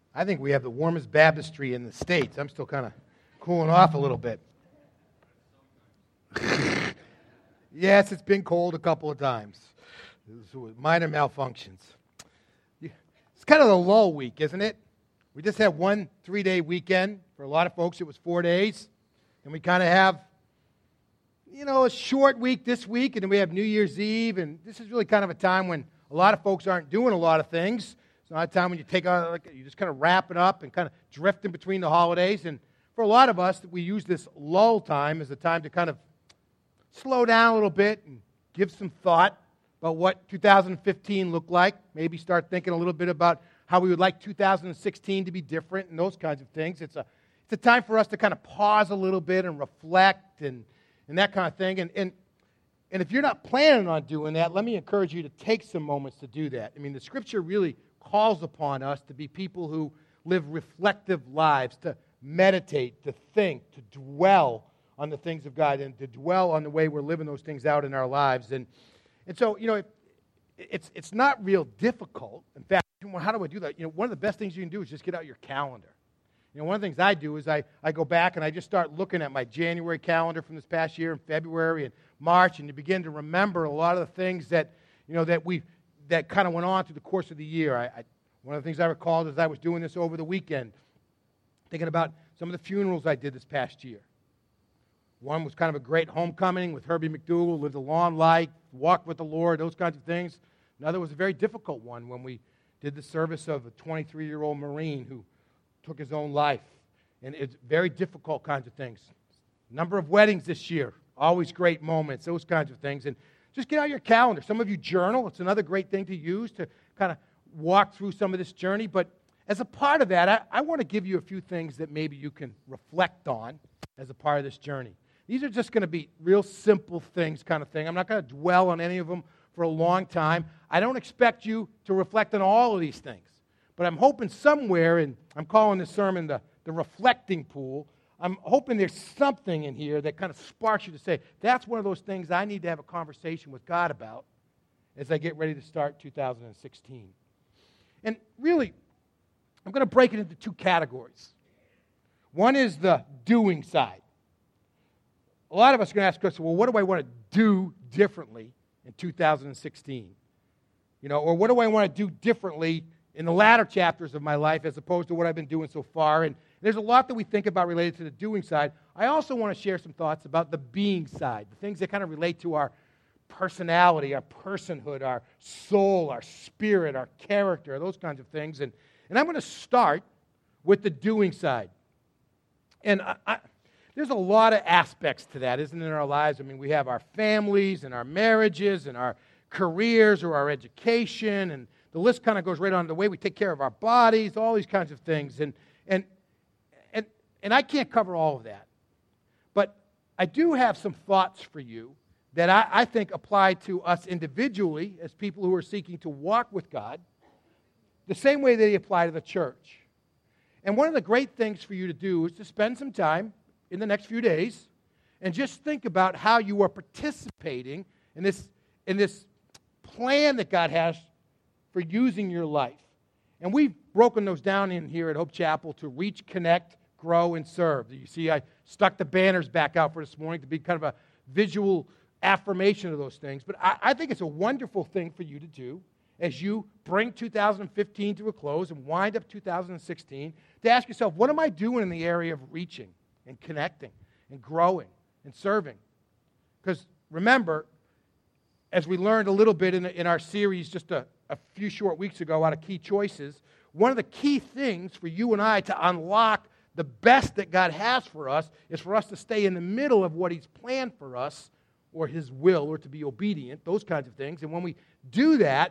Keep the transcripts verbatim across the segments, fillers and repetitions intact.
I think we have the warmest baptistry in the States. I'm still kind of cooling off a little bit. Yes, it's been cold a couple of times. Minor malfunctions. It's kind of the lull week, isn't it? We just had one three-day weekend. For a lot of folks, it was four days. And we kind of have, you know, a short week this week, and then we have New Year's Eve. And this is really kind of a time when a lot of folks aren't doing a lot of things. It's not a time when you take out, like, you just kind of wrap it up and kind of drift in between the holidays. And for a lot of us, we use this lull time as a time to kind of slow down a little bit and give some thought about what two thousand fifteen looked like. Maybe start thinking a little bit about how we would like two thousand sixteen to be different and those kinds of things. It's a it's a time for us to kind of pause a little bit and reflect and, and that kind of thing. And, and, and if you're not planning on doing that, let me encourage you to take some moments to do that. I mean, the Scripture really calls upon us to be people who live reflective lives, to meditate, to think, to dwell on the things of God, and to dwell on the way we're living those things out in our lives. And and so, you know, it, it's it's not real difficult. In fact, how do I do that? You know, one of the best things you can do is just get out your calendar. You know, one of the things I do is I, I go back and I just start looking at my January calendar from this past year, and February and March, and you begin to remember a lot of the things that, you know, that we that kind of went on through the course of the year. I, I, one of the things I recalled as I was doing this over the weekend, thinking about some of the funerals I did this past year. One was kind of a great homecoming with Herbie McDougal, lived a long life, walked with the Lord, those kinds of things. Another was a very difficult one when we did the service of a twenty-three-year-old Marine who took his own life. And it's very difficult kinds of things. Number of weddings this year, always great moments, those kinds of things. And just get out your calendar. Some of you journal. It's another great thing to use to kind of walk through some of this journey. But as a part of that, I, I want to give you a few things that maybe you can reflect on as a part of this journey. These are just going to be real simple things kind of thing. I'm not going to dwell on any of them for a long time. I don't expect you to reflect on all of these things. But I'm hoping somewhere, and I'm calling this sermon the, the reflecting pool, I'm hoping there's something in here that kind of sparks you to say, that's one of those things I need to have a conversation with God about as I get ready to start two thousand sixteen. And really, I'm going to break it into two categories. One is the doing side. A lot of us are going to ask us, well, what do I want to do differently in two thousand sixteen? You know, or what do I want to do differently in the latter chapters of my life as opposed to what I've been doing so far? And there's a lot that we think about related to the doing side. I also want to share some thoughts about the being side, the things that kind of relate to our personality, our personhood, our soul, our spirit, our character, those kinds of things. And, and I'm going to start with the doing side. And I... I There's a lot of aspects to that, isn't there, in our lives? I mean, we have our families and our marriages and our careers or our education, and the list kind of goes right on to the way we take care of our bodies, all these kinds of things. And and and and I can't cover all of that. But I do have some thoughts for you that I, I think apply to us individually as people who are seeking to walk with God, the same way they apply to the church. And one of the great things for you to do is to spend some time in the next few days, and just think about how you are participating in this, in this plan that God has for using your life. And we've broken those down in here at Hope Chapel to reach, connect, grow, and serve. You see, I stuck the banners back out for this morning to be kind of a visual affirmation of those things. But I, I think it's a wonderful thing for you to do as you bring two thousand fifteen to a close and wind up two thousand sixteen, to ask yourself, what am I doing in the area of reaching and connecting and growing and serving? Because remember, as we learned a little bit in, in our series just a, a few short weeks ago out of Key Choices, one of the key things for you and I to unlock the best that God has for us is for us to stay in the middle of what He's planned for us, or His will, or to be obedient, those kinds of things. And when we do that,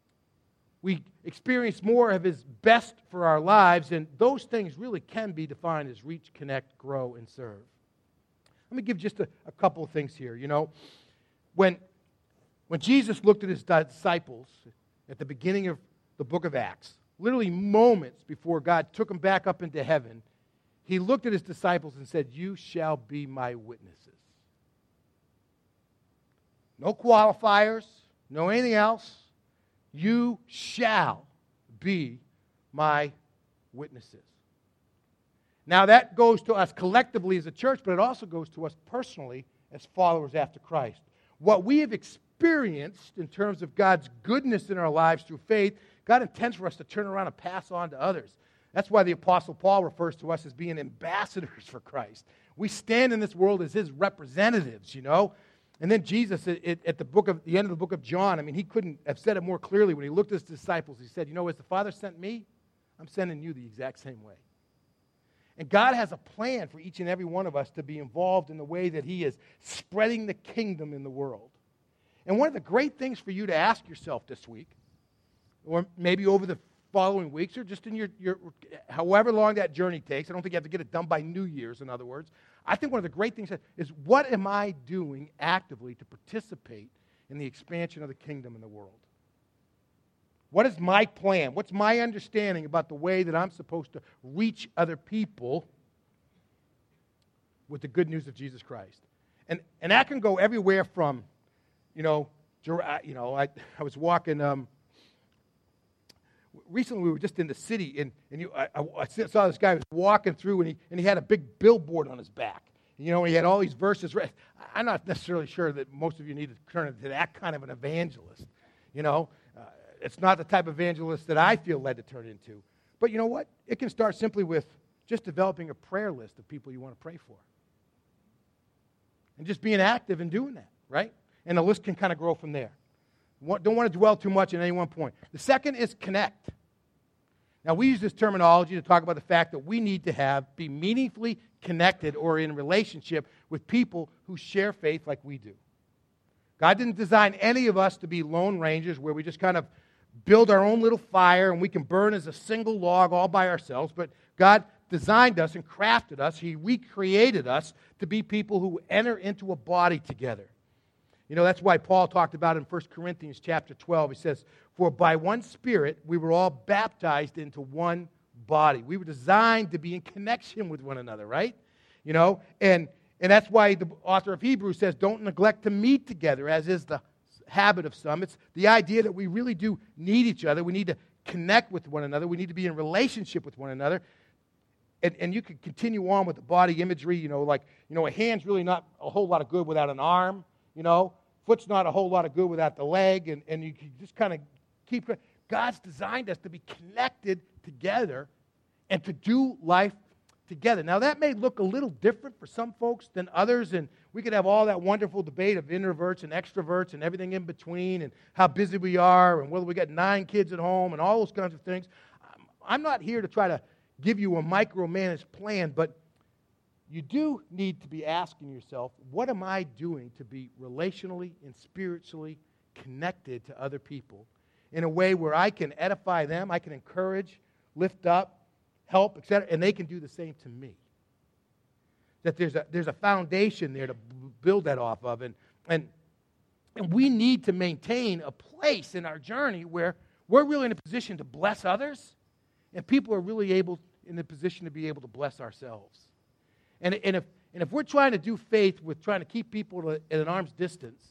we experience more of His best for our lives, and those things really can be defined as reach, connect, grow, and serve. Let me give just a, a couple of things here. You know, when, when Jesus looked at His disciples at the beginning of the book of Acts, literally moments before God took them back up into heaven, He looked at His disciples and said, "You shall be my witnesses." No qualifiers, no anything else. You shall be my witnesses. Now that goes to us collectively as a church, but it also goes to us personally as followers after Christ. What we have experienced in terms of God's goodness in our lives through faith, God intends for us to turn around and pass on to others. That's why the Apostle Paul refers to us as being ambassadors for Christ. We stand in this world as his representatives, you know. And then Jesus, at, at the book of the end of the book of John, I mean, he couldn't have said it more clearly. When he looked at his disciples, he said, you know, as the Father sent me, I'm sending you the exact same way. And God has a plan for each and every one of us to be involved in the way that he is spreading the kingdom in the world. And one of the great things for you to ask yourself this week, or maybe over the following weeks, or just in your, your however long that journey takes, I don't think you have to get it done by New Year's, in other words. I think one of the great things is, what am I doing actively to participate in the expansion of the kingdom in the world? What is my plan? What's my understanding about the way that I'm supposed to reach other people with the good news of Jesus Christ? And and that can go everywhere from, you know, you know, I, I was walking, um, recently we were just in the city, and, and you, I, I saw this guy who was walking through, and he, and he had a big billboard on his back. You know, he had all these verses. I'm not necessarily sure that most of you need to turn into that kind of an evangelist, you know. Uh, It's not the type of evangelist that I feel led to turn into. But you know what? It can start simply with just developing a prayer list of people you want to pray for. And just being active in doing that, right? And the list can kind of grow from there. Don't want to dwell too much on any one point. The second is connect. Now, we use this terminology to talk about the fact that we need to have, be meaningfully connected or in relationship with people who share faith like we do. God didn't design any of us to be lone rangers where we just kind of build our own little fire and we can burn as a single log all by ourselves. But God designed us and crafted us. He recreated us to be people who enter into a body together. You know, that's why Paul talked about in First Corinthians chapter twelve. He says, for by one Spirit we were all baptized into one body. We were designed to be in connection with one another, right? You know, and And that's why the author of Hebrews says, don't neglect to meet together, as is the habit of some. It's the idea that we really do need each other. We need to connect with one another. We need to be in relationship with one another. And, and you could continue on with the body imagery, you know, like, you know, a hand's really not a whole lot of good without an arm, you know. Foot's not a whole lot of good without the leg. And, and you can just kind of keep, God's designed us to be connected together and to do life together. Now, that may look a little different for some folks than others, and we could have all that wonderful debate of introverts and extroverts and everything in between and how busy we are and whether we got nine kids at home and all those kinds of things. I'm not here to try to give you a micromanaged plan, but you do need to be asking yourself, what am I doing to be relationally and spiritually connected to other people in a way where I can edify them, I can encourage, lift up, help, et cetera, and they can do the same to me. That there's a there's a foundation there to build that off of, and and and we need to maintain a place in our journey where we're really in a position to bless others, and people are really able in a position to be able to bless ourselves. And and if and if we're trying to do faith with trying to keep people to, at an arm's distance,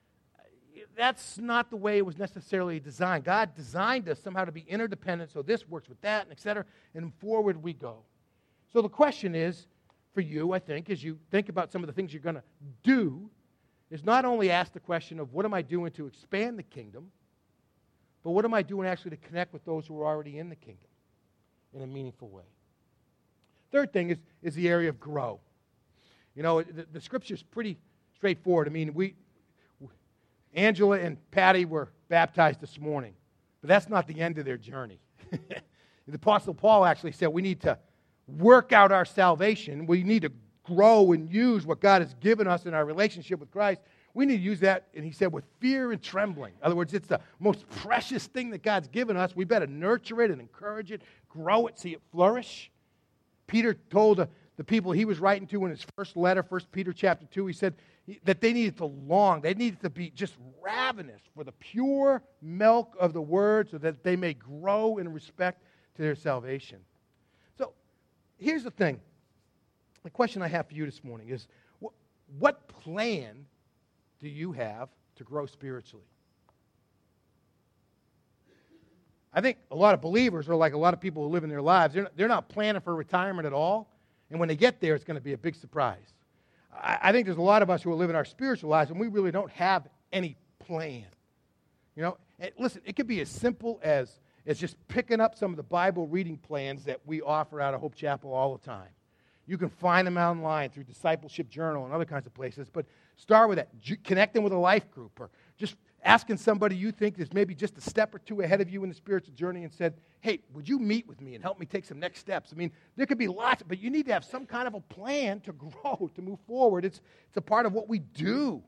that's not the way it was necessarily designed. God designed us somehow to be interdependent, so this works with that, and et cetera, and forward we go. So the question is, for you, I think, as you think about some of the things you're going to do, is not only ask the question of what am I doing to expand the kingdom, but what am I doing actually to connect with those who are already in the kingdom in a meaningful way. Third thing is, is the area of grow. You know, the, the scripture is pretty straightforward. I mean, we... Angela and Patty were baptized this morning, but that's not the end of their journey. The Apostle Paul actually said we need to work out our salvation. We need to grow and use what God has given us in our relationship with Christ. We need to use that, and he said, with fear and trembling. In other words, it's the most precious thing that God's given us. We better nurture it and encourage it, grow it, see it flourish. Peter told the, the people he was writing to in his first letter, First Peter chapter two, he said, that they needed to long, they needed to be just ravenous for the pure milk of the word so that they may grow in respect to their salvation. So here's the thing. The question I have for you this morning is, what, what plan do you have to grow spiritually? I think a lot of believers are like a lot of people who live in their lives. They're not, they're not planning for retirement at all. And when they get there, it's going to be a big surprise. I, I think there's a lot of us who are living our spiritual lives, and we really don't have any plan. You know, and listen, it could be as simple as, as just picking up some of the Bible reading plans that we offer out of Hope Chapel all the time. You can find them online through Discipleship Journal and other kinds of places, but start with that. Connecting with a life group, or just asking somebody you think is maybe just a step or two ahead of you in the spiritual journey and said, hey, would you meet with me and help me take some next steps? I mean, there could be lots, but you need to have some kind of a plan to grow, to move forward. It's, it's a part of what we do.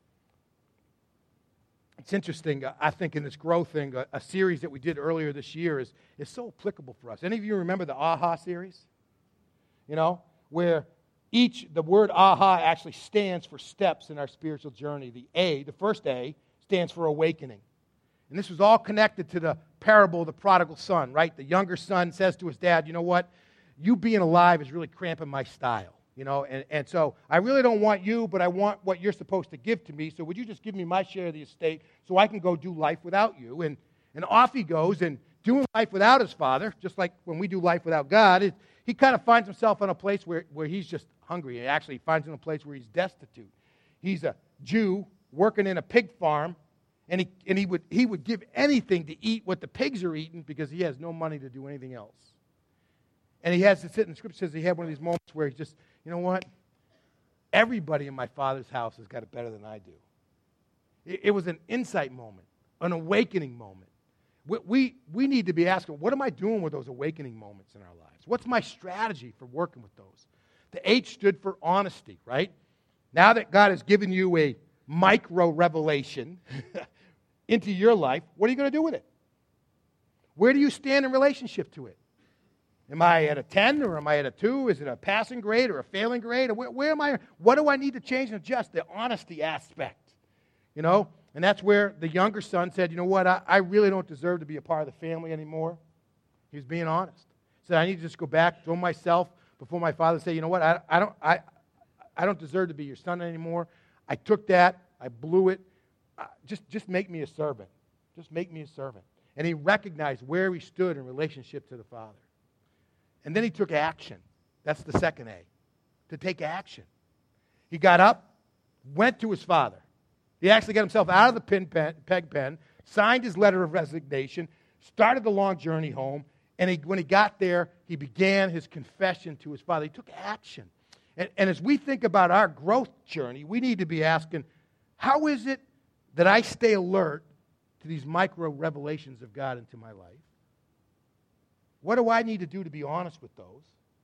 It's interesting, I think, in this growth thing, a, a series that we did earlier this year is, is so applicable for us. Any of you remember the AHA series? You know, where each, the word AHA actually stands for steps in our spiritual journey. The A, the first A, stands for awakening. And this was all connected to the parable of the prodigal son, right? The younger son says to his dad, you know what? You being alive is really cramping my style, you know, and, and so I really don't want you, but I want what you're supposed to give to me, so would you just give me my share of the estate so I can go do life without you? And, and off he goes, and doing life without his father, just like when we do life without God, it, he kind of finds himself in a place where, where he's just hungry. He actually finds him in a place where he's destitute. He's a Jew working in a pig farm, and he and he would he would give anything to eat what the pigs are eating because he has no money to do anything else. And he has to sit, and the scripture says he had one of these moments where he just, you know what? Everybody in my father's house has got it better than I do. It, it was an insight moment, an awakening moment. We, we we need to be asking, what am I doing with those awakening moments in our lives? What's my strategy for working with those? The H stood for honesty, right? Now that God has given you a micro revelation into your life, what are you going to do with it? Where do you stand in relationship to it? Am I at a ten or am I at a two? Is it a passing grade or a failing grade? Or where, where am I? What do I need to change and adjust? The honesty aspect, you know? And that's where the younger son said, you know what, I, I really don't deserve to be a part of the family anymore. He was being honest. He said, I need to just go back, throw myself before my father and say, you know what, I, I, don't, I, I don't deserve to be your son anymore. I took that. I blew it. Uh, just, just make me a servant. Just make me a servant. And he recognized where he stood in relationship to the Father. And then he took action. That's the second A, to take action. He got up, went to his father. He actually got himself out of the pin pen, peg pen, signed his letter of resignation, started the long journey home, and he, when he got there, he began his confession to his father. He took action. And, and as we think about our growth journey, we need to be asking, how is it that I stay alert to these micro revelations of God into my life? What do I need to do to be honest with those?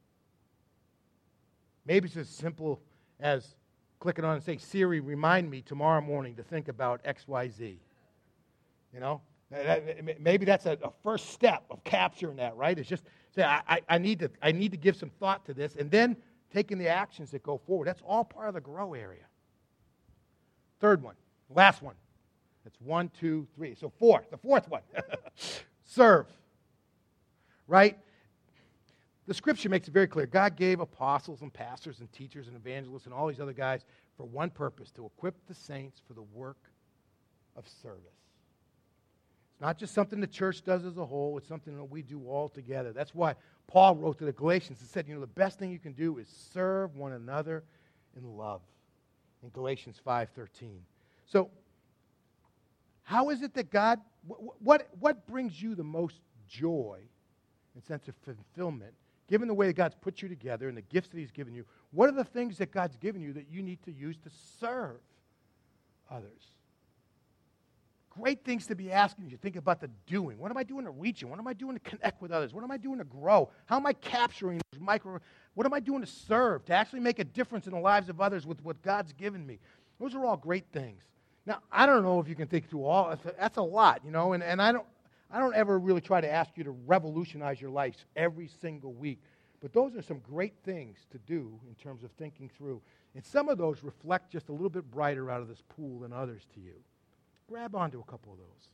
Maybe it's as simple as clicking on and saying, Siri, remind me tomorrow morning to think about X Y Z. You know? Maybe that's a, a first step of capturing that, right? It's just say, I, I, I, need to, I need to give some thought to this, and then taking the actions that go forward. That's all part of the grow area. Third one, last one. That's one, two, three. So fourth, the fourth one. Serve. Right? The scripture makes it very clear. God gave apostles and pastors and teachers and evangelists and all these other guys for one purpose, to equip the saints for the work of service. It's not just something the church does as a whole. It's something that we do all together. That's why Paul wrote to the Galatians and said, you know, the best thing you can do is serve one another in love. In Galatians five thirteen. So, how is it that God, what, what, what brings you the most joy and sense of fulfillment, given the way that God's put you together and the gifts that he's given you? What are the things that God's given you that you need to use to serve others? Great things to be asking as you think about the doing. What am I doing to reach you? What am I doing to connect with others? What am I doing to grow? How am I capturing those micro? What am I doing to serve, to actually make a difference in the lives of others with what God's given me? Those are all great things. Now, I don't know if you can think through all. That's a lot, you know, and, and I don't I don't ever really try to ask you to revolutionize your life every single week. But those are some great things to do in terms of thinking through. And some of those reflect just a little bit brighter out of this pool than others to you. Grab onto a couple of those.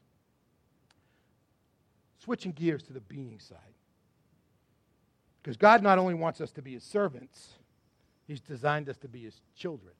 Switching gears to the being side. Because God not only wants us to be his servants, he's designed us to be his children.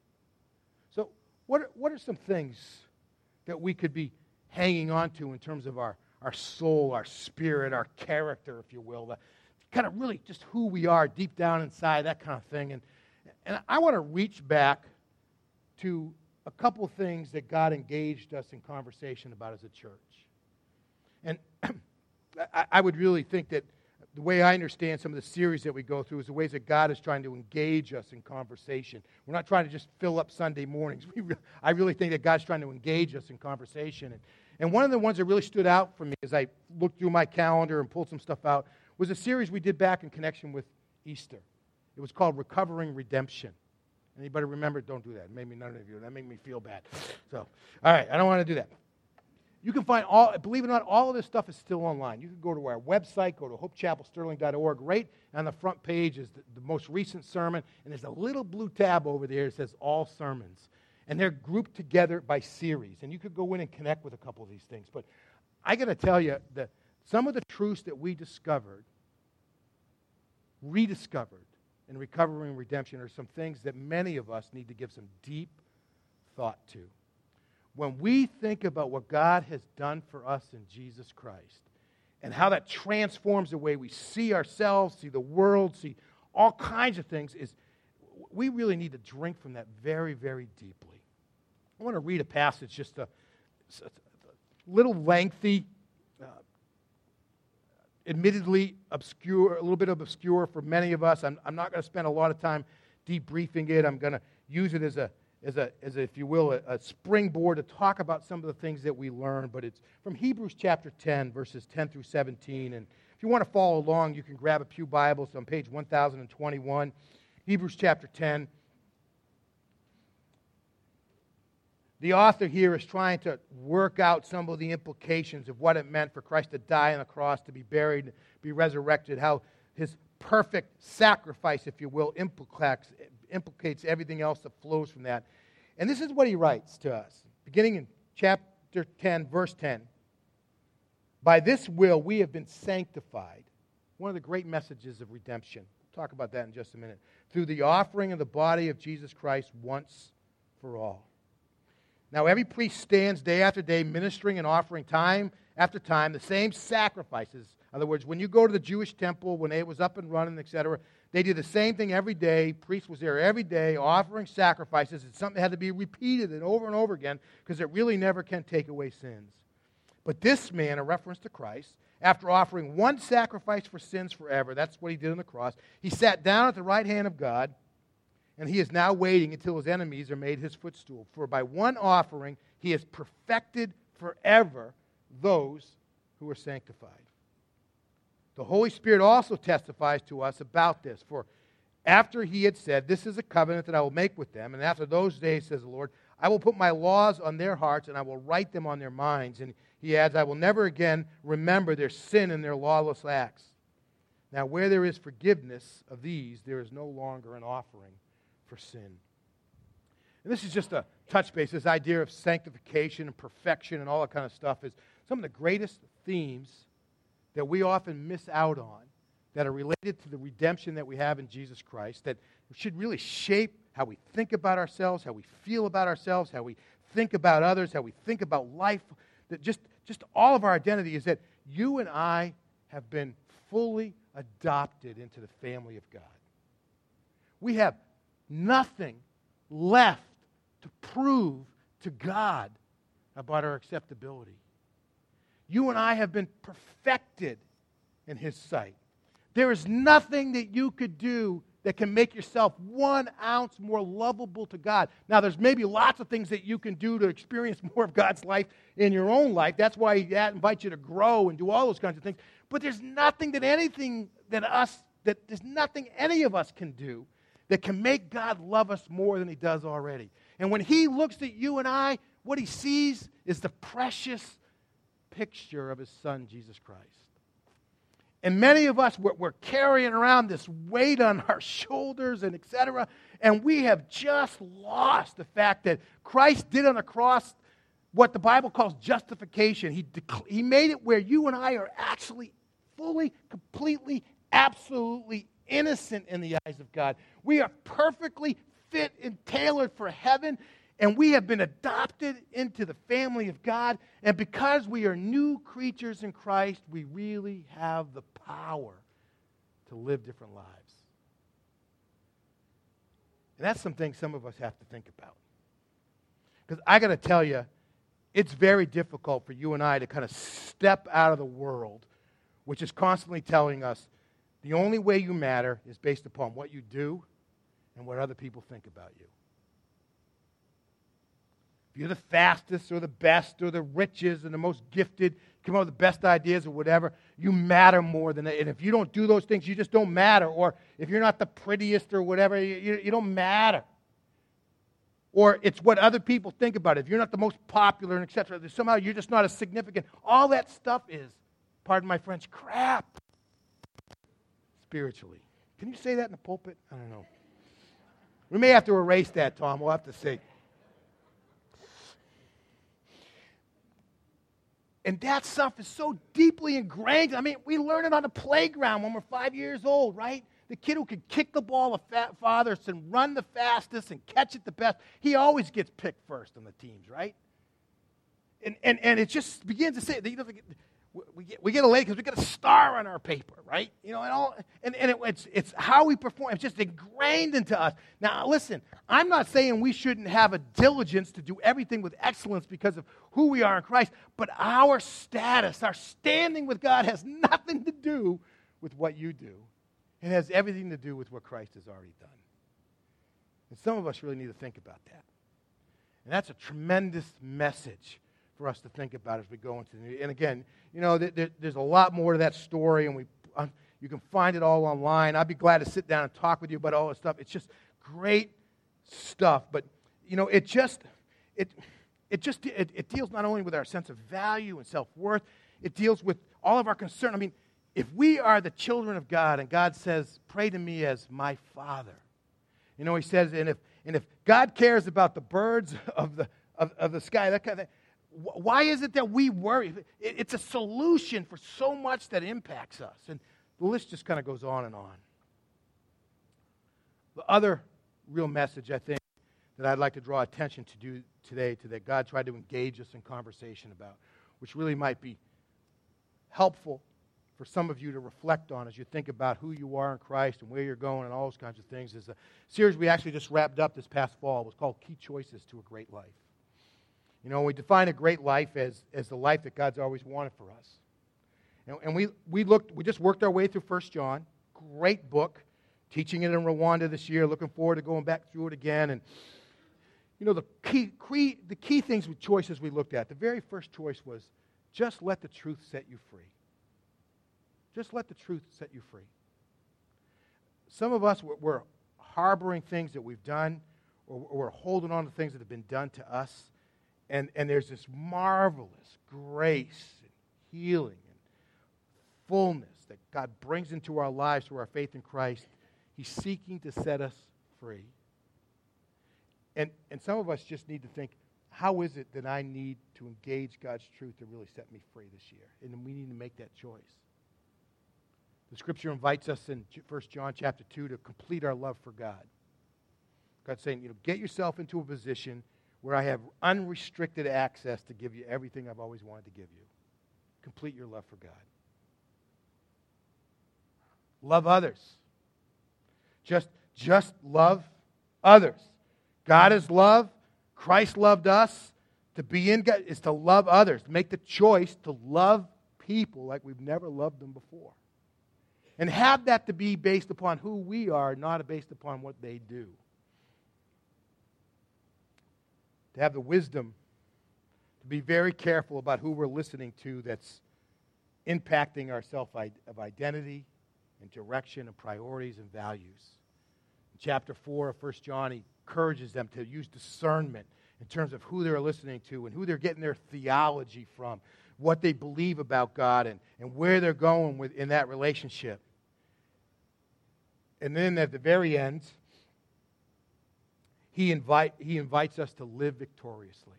So what are, what are some things that we could be hanging on to in terms of our, our soul, our spirit, our character, if you will, the kind of really just who we are deep down inside, that kind of thing. And, and I want to reach back to a couple of things that God engaged us in conversation about as a church. And I, I would really think that the way I understand some of the series that we go through is the ways that God is trying to engage us in conversation. We're not trying to just fill up Sunday mornings. We re- I really think that God's trying to engage us in conversation. And, and one of the ones that really stood out for me as I looked through my calendar and pulled some stuff out was a series we did back in connection with Easter. It was called Recovering Redemption. Anybody remember? Don't do that. Maybe none of you. That made me feel bad. So, all right, I don't want to do that. You can find all, believe it or not, all of this stuff is still online. You can go to our website, go to hope chapel sterling dot org. Right on the front page is the, the most recent sermon, and there's a little blue tab over there that says All Sermons. And they're grouped together by series. And you could go in and connect with a couple of these things. But I got to tell you that some of the truths that we discovered, rediscovered in Recovering Redemption are some things that many of us need to give some deep thought to. When we think about what God has done for us in Jesus Christ and how that transforms the way we see ourselves, see the world, see all kinds of things, is we really need to drink from that very, very deeply. I want to read a passage, just a, a little lengthy, uh, admittedly obscure, a little bit of obscure for many of us. I'm, I'm not going to spend a lot of time debriefing it. I'm going to use it as a As a, as a, if you will, a, a springboard to talk about some of the things that we learn. But it's from Hebrews chapter ten, verses ten through seventeen. And if you want to follow along, you can grab a pew Bible. It's on page one thousand twenty-one. Hebrews chapter ten. The author here is trying to work out some of the implications of what it meant for Christ to die on the cross, to be buried, be resurrected, how his perfect sacrifice, if you will, implicates, implicates everything else that flows from that. And this is what he writes to us, beginning in chapter ten, verse ten. By this will we have been sanctified. One of the great messages of redemption. We'll talk about that in just a minute. Through the offering of the body of Jesus Christ once for all. Now every priest stands day after day ministering and offering time after time the same sacrifices. In other words, when you go to the Jewish temple, when it was up and running, et cetera, they did the same thing every day. Priest was there every day offering sacrifices. It's something that had to be repeated and over and over again because it really never can take away sins. But this man, a reference to Christ, after offering one sacrifice for sins forever, that's what he did on the cross, he sat down at the right hand of God, and he is now waiting until his enemies are made his footstool. For by one offering he has perfected forever those who are sanctified. The Holy Spirit also testifies to us about this. For after he had said, this is a covenant that I will make with them, and after those days, says the Lord, I will put my laws on their hearts, and I will write them on their minds. And he adds, I will never again remember their sin and their lawless acts. Now where there is forgiveness of these, there is no longer an offering for sin. And this is just a touch base. This idea of sanctification and perfection and all that kind of stuff is some of the greatest themes that we often miss out on that are related to the redemption that we have in Jesus Christ, that should really shape how we think about ourselves, how we feel about ourselves, how we think about others, how we think about life. That just, just all of our identity is that you and I have been fully adopted into the family of God. We have nothing left to prove to God about our acceptability. You and I have been perfected in His sight. There is nothing that you could do that can make yourself one ounce more lovable to God. Now, there's maybe lots of things that you can do to experience more of God's life in your own life. That's why He invites you to grow and do all those kinds of things. But there's nothing that anything that us, that there's nothing any of us can do that can make God love us more than He does already. And when He looks at you and I, what He sees is the precious picture of His Son, Jesus Christ. And many of us, we're, we're carrying around this weight on our shoulders and et cetera, and we have just lost the fact that Christ did on the cross what the Bible calls justification. He, dec- he made it where you and I are actually fully, completely, absolutely innocent in the eyes of God. We are perfectly fit and tailored for heaven, And we have been adopted into the family of God. And because we are new creatures in Christ, we really have the power to live different lives. And that's something some of us have to think about. Because I got to tell you, it's very difficult for you and I to kind of step out of the world, which is constantly telling us the only way you matter is based upon what you do and what other people think about you. If you're the fastest or the best or the richest and the most gifted, come up with the best ideas or whatever, you matter more than that. And if you don't do those things, you just don't matter. Or if you're not the prettiest or whatever, you, you, you don't matter. Or it's what other people think about it. If you're not the most popular and et cetera, somehow you're just not as significant. All that stuff is, pardon my French, crap. Spiritually. Can you say that in the pulpit? I don't know. We may have to erase that, Tom. We'll have to see. And that stuff is so deeply ingrained. I mean, we learn it on the playground when we're five years old, right? The kid who can kick the ball the farthest and run the fastest and catch it the best, he always gets picked first on the teams, right? And and, and it just begins to say, you know, we get, we get elated because we get a star on our paper, right? You know, and all, and, and it, it's it's how we perform. It's just ingrained into us. Now, listen, I'm not saying we shouldn't have a diligence to do everything with excellence because of who we are in Christ, but our status, our standing with God has nothing to do with what you do. It has everything to do with what Christ has already done. And some of us really need to think about that. And that's a tremendous message for us to think about as we go into the new year. And again, you know, there, there's a lot more to that story, and we um, you can find it all online. I'd be glad to sit down and talk with you about all this stuff. It's just great stuff. But, you know, it just, it, it just, it, it deals not only with our sense of value and self-worth, it deals with all of our concern. I mean, if we are the children of God and God says, pray to me as my Father. You know, he says, and if and if God cares about the birds of the of, of the sky, that kind of thing, why is it that we worry? It's a solution for so much that impacts us. And the list just kind of goes on and on. The other real message, I think, that I'd like to draw attention to do today, to that God tried to engage us in conversation about, which really might be helpful for some of you to reflect on as you think about who you are in Christ and where you're going and all those kinds of things, is a series we actually just wrapped up this past fall. It was called Key Choices to a Great Life. You know, we define a great life as, as the life that God's always wanted for us. And, and we, we looked, we just worked our way through First John. Great book. Teaching it in Rwanda this year. Looking forward to going back through it again. And, you know, the key, key, the key things with choices we looked at, the very first choice was just let the truth set you free. Just let the truth set you free. Some of us, we're harboring things that we've done, or we're holding on to things that have been done to us, and, and there's this marvelous grace and healing and fullness that God brings into our lives through our faith in Christ. He's seeking to set us free. And, and some of us just need to think, how is it that I need to engage God's truth to really set me free this year? And we need to make that choice. The Scripture invites us in First John chapter two to complete our love for God. God's saying, you know, get yourself into a position where I have unrestricted access to give you everything I've always wanted to give you. Complete your love for God. Love others. Just, just love others. God is love. Christ loved us. To be in God is to love others. Make the choice to love people like we've never loved them before. And have that to be based upon who we are, not based upon what they do. To have the wisdom to be very careful about who we're listening to that's impacting our self of identity and direction and priorities and values. In chapter four of First John, he encourages them to use discernment in terms of who they're listening to and who they're getting their theology from, what they believe about God, and, and where they're going with, in that relationship. And then at the very end, he, invite, he invites us to live victoriously.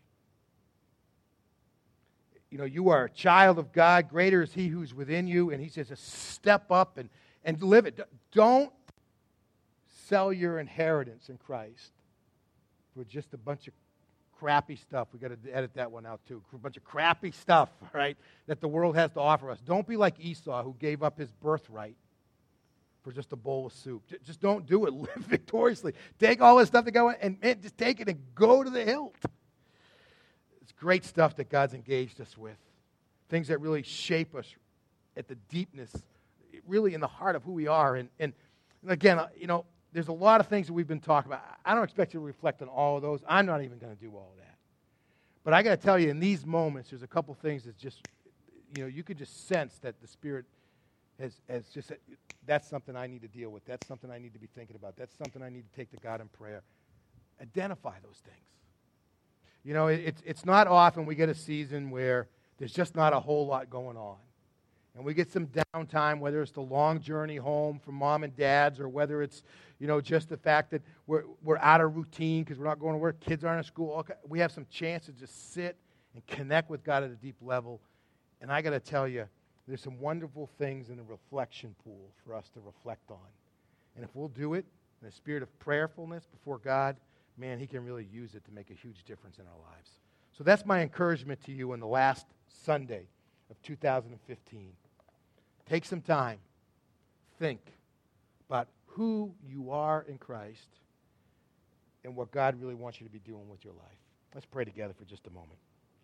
You know, you are a child of God. Greater is he who's within you. And he says, step up and, and live it. Don't sell your inheritance in Christ for just a bunch of crappy stuff. We got to edit that one out too. A bunch of crappy stuff, all right, that the world has to offer us. Don't be like Esau, who gave up his birthright for just a bowl of soup. Just don't do it. Live victoriously. Take all this stuff to go and man, just take it and go to the hilt. It's great stuff that God's engaged us with. Things that really shape us at the deepness, really in the heart of who we are. And, and, and again, you know, there's a lot of things that we've been talking about. I don't expect you to reflect on all of those. I'm not even going to do all of that. But I got to tell you, in these moments, there's a couple things that just, you know, you could just sense that the Spirit has, has just said, that's something I need to deal with. That's something I need to be thinking about. That's something I need to take to God in prayer. Identify those things. You know, it, it's, it's not often we get a season where there's just not a whole lot going on. And we get some downtime, whether it's the long journey home from mom and dad's or whether it's, you know, just the fact that we're, we're out of routine because we're not going to work, kids aren't in school. Okay, we have some chance to just sit and connect with God at a deep level. And I got to tell you, there's some wonderful things in the reflection pool for us to reflect on. And if we'll do it in a spirit of prayerfulness before God, man, he can really use it to make a huge difference in our lives. So that's my encouragement to you on the last Sunday of two thousand fifteen. Take some time. Think about who you are in Christ and what God really wants you to be doing with your life. Let's pray together for just a moment.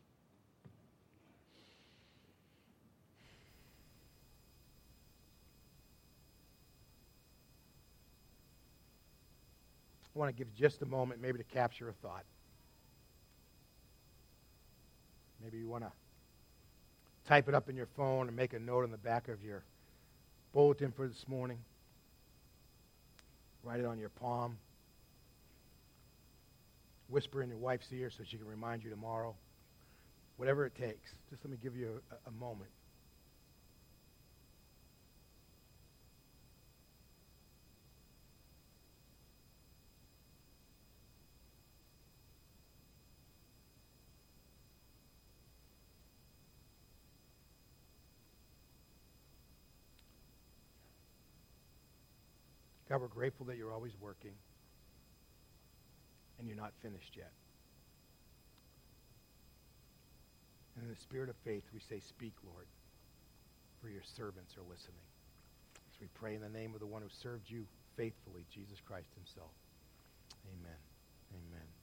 I want to give just a moment maybe to capture a thought. Maybe you want to type it up in your phone and make a note on the back of your bulletin for this morning. Write it on your palm. Whisper in your wife's ear so she can remind you tomorrow. Whatever it takes. Just let me give you a, a moment. God, we're grateful that you're always working and you're not finished yet. And in the spirit of faith, we say, speak, Lord, for your servants are listening. As we pray in the name of the one who served you faithfully, Jesus Christ himself. Amen. Amen.